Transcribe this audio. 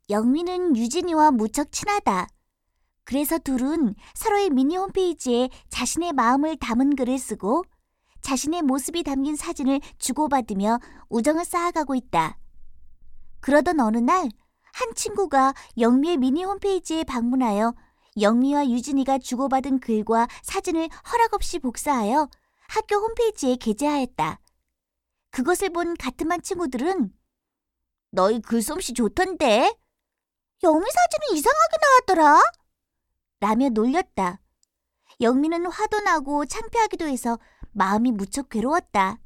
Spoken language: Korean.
영미는 유진이와 무척 친하다. 그래서 둘은 서로의 미니 홈페이지에 자신의 마음을 담은 글을 쓰고 자신의 모습이 담긴 사진을 주고받으며 우정을 쌓아가고 있다. 그러던 어느 날 한 친구가 영미의 미니 홈페이지에 방문하여 영미와 유진이가 주고받은 글과 사진을 허락 없이 복사하여 학교 홈페이지에 게재하였다. 그것을 본 같은 반 친구들은 너희 글솜씨 좋던데? 영미 사진은 이상하게 나왔더라? 라며 놀렸다. 영미는 화도 나고 창피하기도 해서 마음이 무척 괴로웠다.